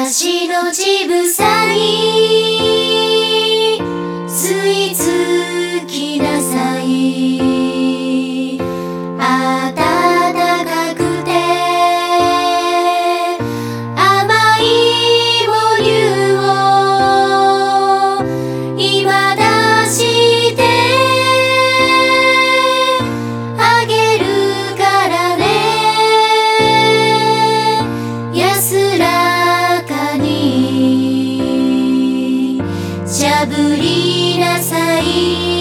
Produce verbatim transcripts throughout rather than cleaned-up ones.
私の乳房に吸い付きなさい。暖かくて甘い母乳を今出してあげるからね。安らかにしゃぶりなさい。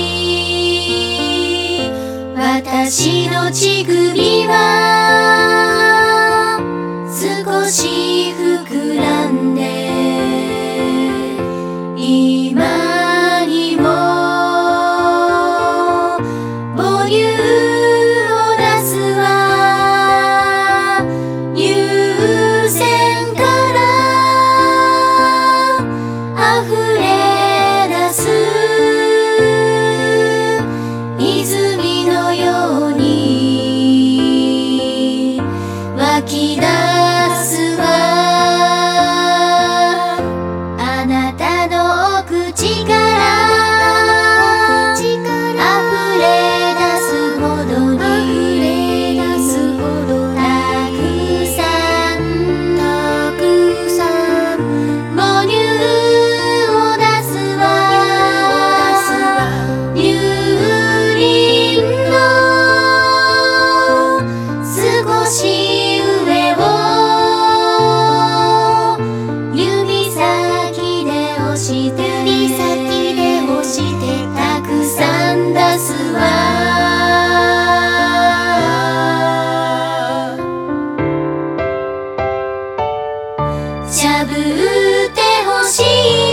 私の乳首は少し膨らんで今にも母乳を出すわ。乳腺から溢れ出す泉のように湧き出すわ。あなたのお口から溢れ出すほどにたくさん母乳を出すわ。乳輪の少し上を指先で押してたくさん出すわ。しゃぶってほしい